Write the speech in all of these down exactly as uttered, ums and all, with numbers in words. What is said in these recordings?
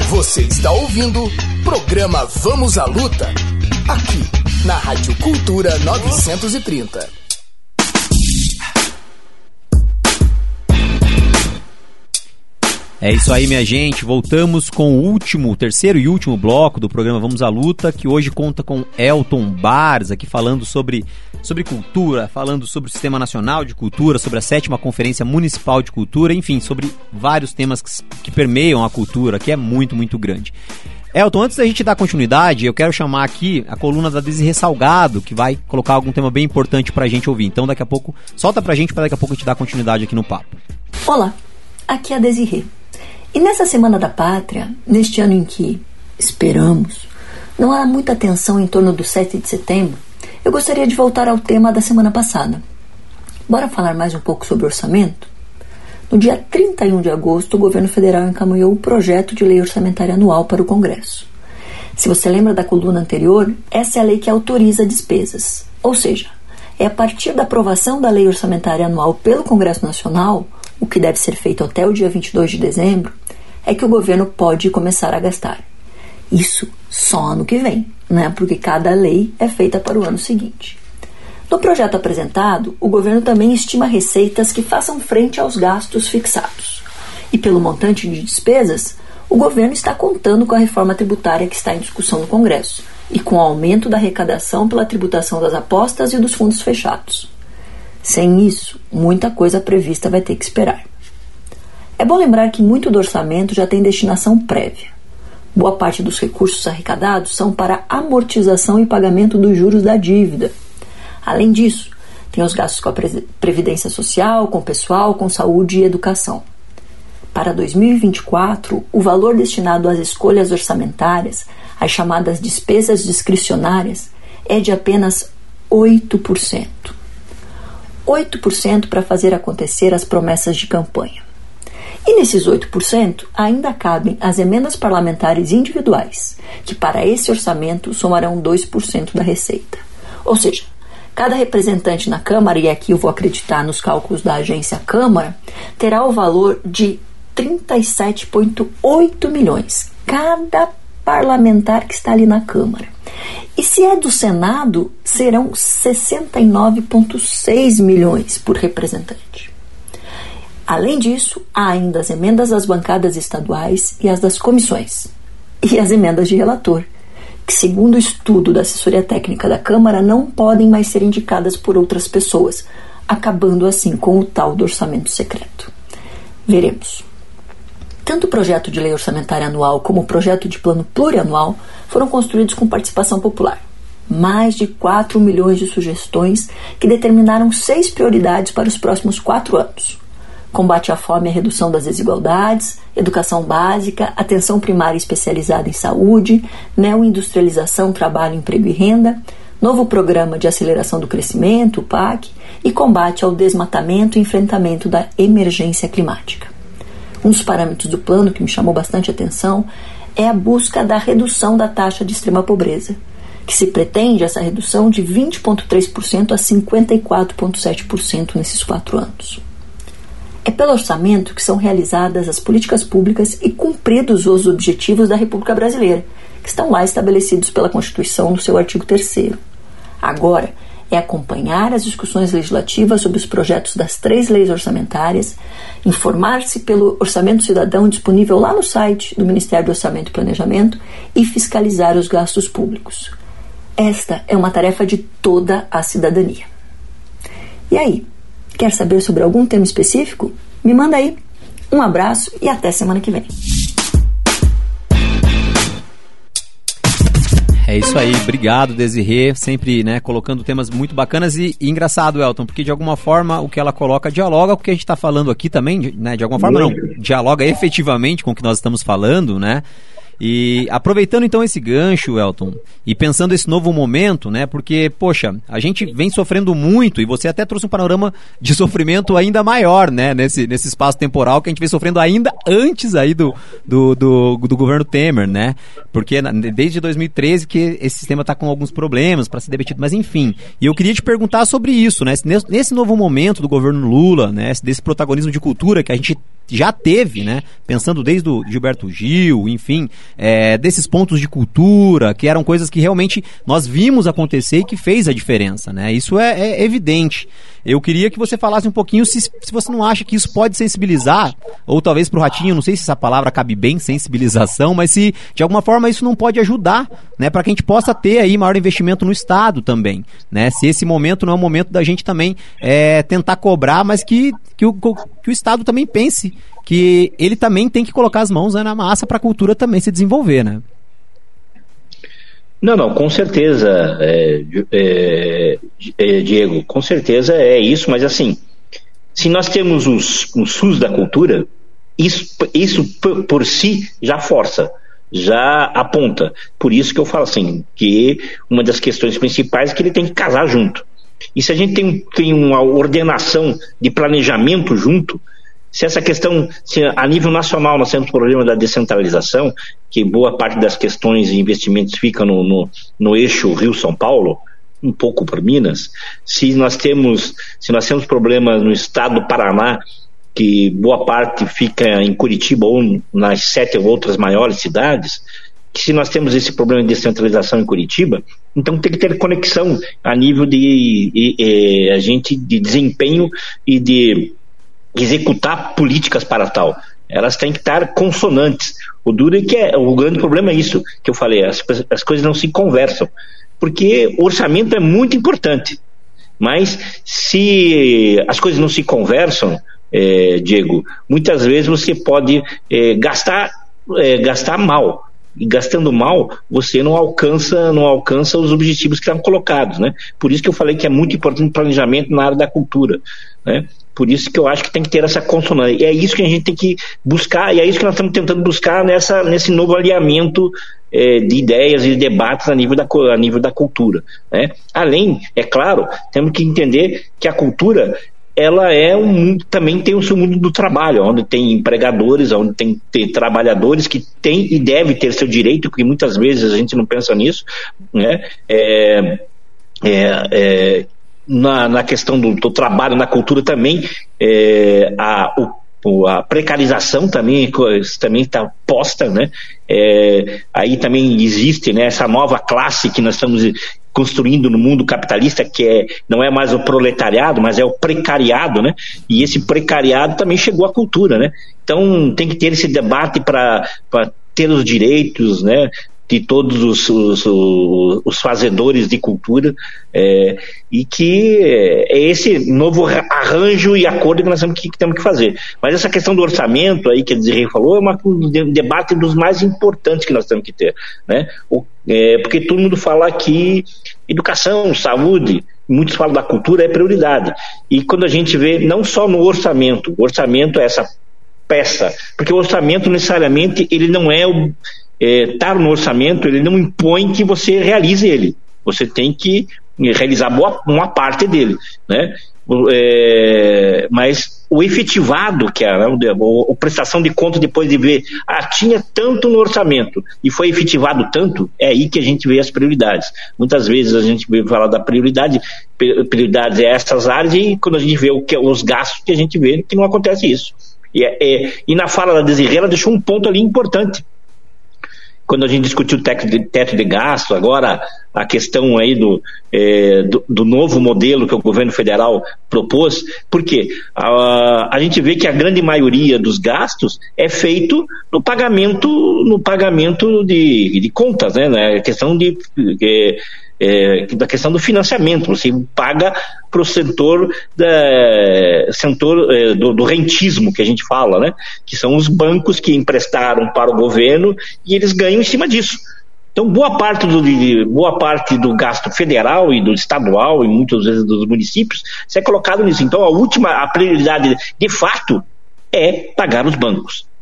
Você está ouvindo o programa Vamos à Luta, aqui na Rádio Cultura novecentos e trinta. É isso aí, minha gente, voltamos com o último, o terceiro e último bloco do programa Vamos à Luta, que hoje conta com Elton Barros, aqui falando sobre, sobre cultura, falando sobre o Sistema Nacional de Cultura, sobre a sétima Conferência Municipal de Cultura, enfim, sobre vários temas que, que permeiam a cultura, que é muito, muito grande. Elton, antes da gente dar continuidade, eu quero chamar aqui a coluna da Desirê Salgado, que vai colocar algum tema bem importante pra gente ouvir. Então, daqui a pouco, solta pra gente, pra daqui a pouco a gente dar continuidade aqui no papo. Olá, aqui é a Desirê. E nessa Semana da Pátria, neste ano em que, esperamos, não há muita atenção em torno do sete de setembro, eu gostaria de voltar ao tema da semana passada. Bora falar mais um pouco sobre orçamento? No dia trinta e um de agosto, o governo federal encaminhou o projeto de lei orçamentária anual para o Congresso. Se você lembra da coluna anterior, essa é a lei que autoriza despesas. Ou seja, é a partir da aprovação da lei orçamentária anual pelo Congresso Nacional, o que deve ser feito até o dia vinte e dois de dezembro, é que o governo pode começar a gastar. Isso só ano que vem, né? Porque cada lei é feita para o ano seguinte. No projeto apresentado, o governo também estima receitas que façam frente aos gastos fixados. E pelo montante de despesas, o governo está contando com a reforma tributária que está em discussão no Congresso e com o aumento da arrecadação pela tributação das apostas e dos fundos fechados. Sem isso, muita coisa prevista vai ter que esperar. É bom lembrar que muito do orçamento já tem destinação prévia. Boa parte dos recursos arrecadados são para amortização e pagamento dos juros da dívida. Além disso, tem os gastos com a Previdência Social, com o pessoal, com saúde e educação. Para dois mil e vinte e quatro, o valor destinado às escolhas orçamentárias, as chamadas despesas discricionárias, é de apenas oito por cento. oito por cento para fazer acontecer as promessas de campanha. E nesses oito por cento ainda cabem as emendas parlamentares individuais, que para esse orçamento somarão dois por cento da receita. Ou seja, cada representante na Câmara, e aqui eu vou acreditar nos cálculos da agência Câmara, terá o valor de trinta e sete vírgula oito milhões. Cada parlamentar que está ali na Câmara. E se é do Senado, serão sessenta e nove vírgula seis milhões por representante. Além disso, há ainda as emendas das bancadas estaduais e as das comissões. E as emendas de relator, que segundo o estudo da assessoria técnica da Câmara, não podem mais ser indicadas por outras pessoas, acabando assim com o tal do orçamento secreto. Veremos. Tanto o projeto de lei orçamentária anual como o projeto de plano plurianual foram construídos com participação popular. Mais de quatro milhões de sugestões que determinaram seis prioridades para os próximos quatro anos. Combate à fome e à redução das desigualdades, educação básica, atenção primária especializada em saúde, neoindustrialização, trabalho, emprego e renda, novo programa de aceleração do crescimento, o P A C, e combate ao desmatamento e enfrentamento da emergência climática. Um dos parâmetros do plano que me chamou bastante atenção é a busca da redução da taxa de extrema pobreza, que se pretende essa redução de vinte vírgula três por cento a cinquenta e quatro vírgula sete por cento nesses quatro anos. É pelo orçamento que são realizadas as políticas públicas e cumpridos os objetivos da República Brasileira, que estão lá estabelecidos pela Constituição no seu artigo terceiro. Agora, é acompanhar as discussões legislativas sobre os projetos das três leis orçamentárias, informar-se pelo Orçamento Cidadão disponível lá no site do Ministério do Orçamento e Planejamento e fiscalizar os gastos públicos. Esta é uma tarefa de toda a cidadania. E aí, quer saber sobre algum tema específico? Me manda aí. Um abraço e até semana que vem. É isso aí, obrigado Desirê, sempre, né, colocando temas muito bacanas e, e engraçado, Elton, porque de alguma forma o que ela coloca dialoga com o que a gente está falando aqui também, né, de alguma forma não, dialoga efetivamente com o que nós estamos falando, né, E aproveitando então esse gancho, Elton, e pensando esse novo momento, né? Porque, poxa, a gente vem sofrendo muito, e você até trouxe um panorama de sofrimento ainda maior, né? Nesse, nesse espaço temporal que a gente vem sofrendo ainda antes aí do, do, do, do governo Temer, né? Porque desde dois mil e treze que esse sistema está com alguns problemas para ser debatido, mas enfim. E eu queria te perguntar sobre isso, né? Nesse novo momento do governo Lula, né? Desse protagonismo de cultura que a gente já teve, né? Pensando desde o Gilberto Gil, enfim, é, desses pontos de cultura, que eram coisas que realmente nós vimos acontecer e que fez a diferença, né? Isso é, é evidente. Eu queria que você falasse um pouquinho se, se você não acha que isso pode sensibilizar, ou talvez pro Ratinho, não sei se essa palavra cabe bem, sensibilização, mas se de alguma forma isso não pode ajudar, né? Para que a gente possa ter aí maior investimento no Estado também, né? Se esse momento não é o momento da gente também é, tentar cobrar, mas que, que, o, que o Estado também pense que ele também tem que colocar as mãos, né, na massa para a cultura também se desenvolver, né? Não, não, com certeza, é, é, é, Diego, com certeza é isso, mas assim, se nós temos os, o SUS da cultura, isso, isso por, por si já força, já aponta. Por isso que eu falo assim, que uma das questões principais é que ele tem que casar junto. E se a gente tem, tem uma ordenação de planejamento junto, se essa questão, se a nível nacional nós temos o problema da descentralização, que boa parte das questões e investimentos fica no, no, no eixo Rio-São Paulo, um pouco por Minas, se nós temos, se nós temos problemas no estado do Paraná, que boa parte fica em Curitiba ou nas sete outras maiores cidades, que se nós temos esse problema de descentralização em Curitiba, então tem que ter conexão a nível de, de, de, a gente, de desempenho e de executar políticas para tal. Elas têm que estar consonantes. O duro é que é, o grande problema é isso que eu falei, as, as coisas não se conversam, porque o orçamento é muito importante, mas se as coisas não se conversam, é, Diego, muitas vezes você pode é, gastar, é, gastar mal, e gastando mal, você não alcança, não alcança os objetivos que estão colocados, né? Por isso que eu falei que é muito importante o planejamento na área da cultura, né? Por isso que eu acho que tem que ter essa consonância. E é isso que a gente tem que buscar, e é isso que nós estamos tentando buscar nessa, nesse novo alinhamento é, de ideias e de debates a nível da, a nível da cultura, né? Além, é claro, temos que entender que a cultura, ela é um mundo, também tem o seu mundo do trabalho, onde tem empregadores, onde tem, tem trabalhadores que têm e devem ter seu direito, porque muitas vezes a gente não pensa nisso, né? É, é, é, na, na questão do, do trabalho, na cultura também, é, a, o, a precarização também também está posta, né? É, aí também existe, né, essa nova classe que nós estamos construindo no mundo capitalista, que é, não é mais o proletariado, mas é o precariado, né? E esse precariado também chegou à cultura, né? Então tem que ter esse debate para ter os direitos, né, de todos os, os, os fazedores de cultura, é, e que é esse novo arranjo e acordo que nós temos que, que, temos que fazer. Mas essa questão do orçamento aí que a Desirê falou é uma, um debate dos mais importantes que nós temos que ter, né? O, é, porque todo mundo fala que educação, saúde, muitos falam da cultura, é prioridade. E quando a gente vê, não só no orçamento, o orçamento é essa peça, porque o orçamento necessariamente ele não é o estar é, no orçamento, ele não impõe que você realize ele, você tem que realizar boa, uma parte dele, né? É, mas o efetivado, que é a, a prestação de conta depois de ver, ah, tinha tanto no orçamento e foi efetivado tanto, é aí que a gente vê as prioridades. Muitas vezes a gente vê falar da prioridade, prioridades é essas áreas, e quando a gente vê o que, os gastos, que a gente vê que não acontece isso. E, é, e na fala da Desirê, ela deixou um ponto ali importante. Quando a gente discutiu o teto de, teto de gasto, agora a questão aí do, é, do, do novo modelo que o governo federal propôs, porque a, a gente vê que a grande maioria dos gastos é feito no pagamento, no pagamento de, de contas, né? Na questão de... É, É, da questão do financiamento, você paga para o setor, da, setor é, do, do rentismo que a gente fala, né? Que são os bancos que emprestaram para o governo e eles ganham em cima disso. Então boa parte do, de, boa parte do gasto federal e do estadual e muitas vezes dos municípios isso é colocado nisso. Então a última, a prioridade de fato é pagar os bancos.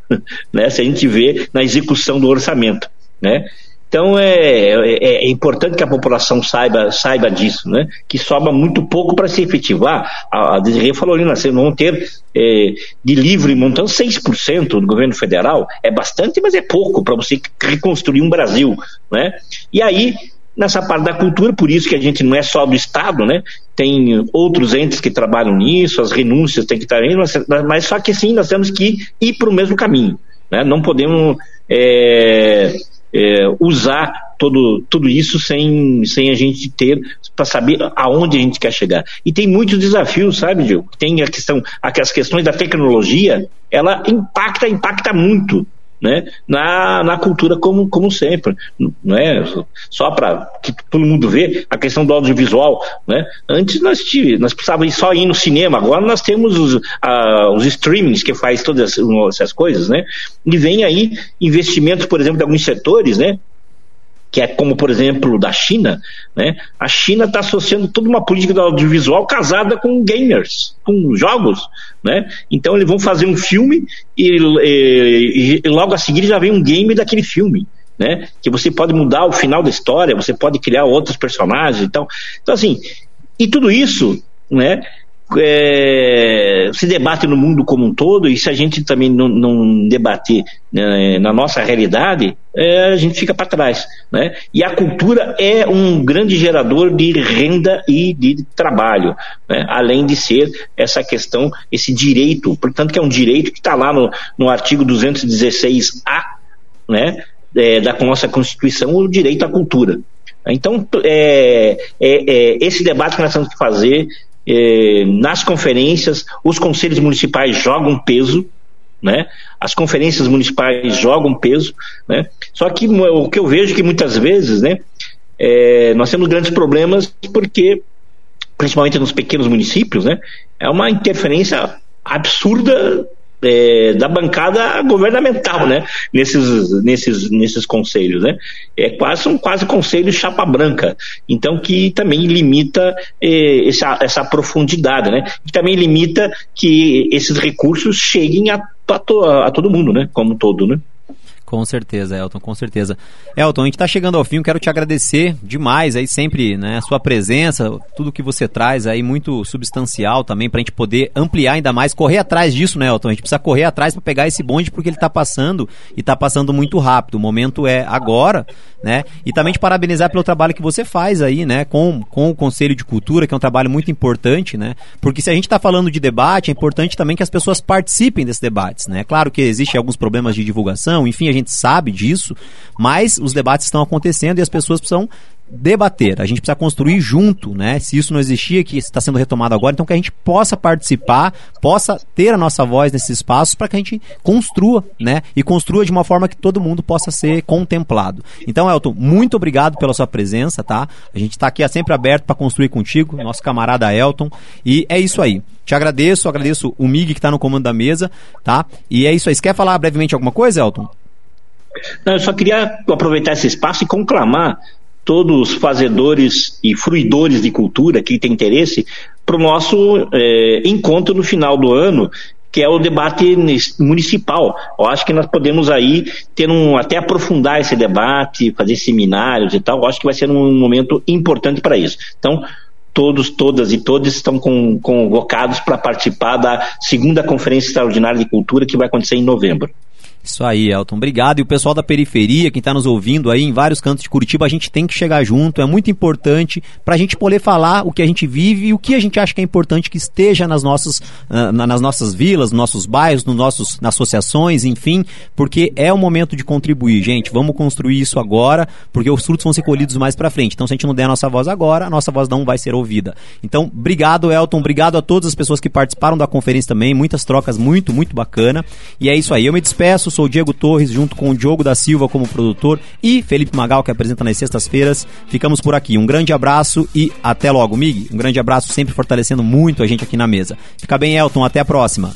né? Se a gente vê na execução do orçamento, né? Então é, é, é importante que a população saiba, saiba disso, né? Que sobra muito pouco para se efetivar. A, a Desirê falou ali, nós vamos ter é, de livre montante seis por cento do governo federal. É bastante, mas é pouco para você reconstruir um Brasil, né? E aí, nessa parte da cultura, por isso que a gente não é só do Estado, né? Tem outros entes que trabalham nisso, as renúncias têm que estar aí, mas, mas só que sim, nós temos que ir para o mesmo caminho, né? Não podemos é, é, usar todo, tudo isso sem, sem a gente ter, para saber aonde a gente quer chegar. E tem muitos desafios, sabe, Diogo? Tem a questão, as questões da tecnologia, ela impacta, impacta muito, né, na, na cultura como, como sempre, né, só para que todo mundo vê a questão do audiovisual, né, antes nós, tive, nós precisávamos só ir no cinema, agora nós temos os, a, os streamings que faz todas essas coisas, né, e vem aí investimentos, por exemplo, de alguns setores, né, que é como, por exemplo, da China, né? A China está associando toda uma política do audiovisual casada com gamers, com jogos, né? Então eles vão fazer um filme e, e, e logo a seguir já vem um game daquele filme, né? Que você pode mudar o final da história, você pode criar outros personagens, então, então assim, e tudo isso, né? É, se debate no mundo como um todo, e se a gente também não, não debater, né, na nossa realidade, é, a gente fica para trás, né? E a cultura é um grande gerador de renda e de trabalho, né? Além de ser essa questão, esse direito, portanto que é um direito que está lá no, no artigo duzentos e dezesseis A, né, é, da nossa Constituição, o direito à cultura. Então é, é, é esse debate que nós temos que fazer. É, nas conferências, os conselhos municipais jogam peso, né? As conferências municipais jogam peso, né? Só que o que eu vejo é que muitas vezes, né, é, nós temos grandes problemas porque, principalmente nos pequenos municípios, né, é uma interferência absurda É, da bancada governamental, né? Nesses, nesses, nesses conselhos, né? É quase um quase conselho chapa branca, então que também limita eh, essa, essa profundidade, né? Que também limita que esses recursos cheguem a, a, to, a todo mundo, né? Como um todo, né? Com certeza, Elton, com certeza. Elton, a gente está chegando ao fim, quero te agradecer demais aí sempre, né, a sua presença, tudo que você traz aí, muito substancial também, para a gente poder ampliar ainda mais, correr atrás disso, né, Elton? A gente precisa correr atrás para pegar esse bonde, porque ele está passando e está passando muito rápido. O momento é agora, né? E também te parabenizar pelo trabalho que você faz aí, né, com, com o Conselho de Cultura, que é um trabalho muito importante, né? Porque se a gente está falando de debate, é importante também que as pessoas participem desses debates, né? Claro que existem alguns problemas de divulgação, enfim, a gente sabe disso, mas os debates estão acontecendo e as pessoas precisam debater, a gente precisa construir junto, né? Se isso não existia, que está sendo retomado agora, então que a gente possa participar, possa ter a nossa voz nesses espaços para que a gente construa, né? E construa de uma forma que todo mundo possa ser contemplado. Então, Elton, muito obrigado pela sua presença, tá? A gente está aqui sempre aberto para construir contigo, nosso camarada Elton, e é isso aí. Te agradeço, agradeço o Mig que está no comando da mesa, tá? E é isso aí. Você quer falar brevemente alguma coisa, Elton? Não, eu só queria aproveitar esse espaço e conclamar todos os fazedores e fruidores de cultura que têm interesse para o nosso é, encontro no final do ano, que é o debate municipal. Eu acho que nós podemos aí ter um, até aprofundar esse debate, fazer seminários e tal. Eu acho que vai ser um momento importante para isso. Então, todos, todas e todos estão com, convocados para participar da segunda Conferência Extraordinária de Cultura, que vai acontecer em novembro. Isso aí, Elton, obrigado. E o pessoal da periferia, quem está nos ouvindo aí em vários cantos de Curitiba, a gente tem que chegar junto, é muito importante para a gente poder falar o que a gente vive e o que a gente acha que é importante que esteja nas nossas, uh, nas nossas vilas, nos nossos bairros, nos nossos, nas associações, enfim, porque é o momento de contribuir, gente. Vamos construir isso agora, porque os frutos vão ser colhidos mais para frente. Então, se a gente não der a nossa voz agora, a nossa voz não vai ser ouvida. Então, obrigado, Elton, obrigado a todas as pessoas que participaram da conferência também, muitas trocas muito, muito bacana. E é isso aí, eu me despeço. Sou o Diego Torres, junto com o Diogo da Silva como produtor e Felipe Magal, que apresenta nas sextas-feiras. Ficamos por aqui. Um grande abraço e até logo, Mig. Um grande abraço, sempre fortalecendo muito a gente aqui na mesa. Fica bem, Elton. Até a próxima.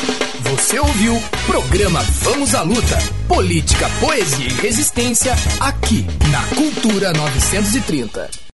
Você ouviu Programa Vamos à Luta. Política, poesia e resistência aqui na Cultura novecentos e trinta.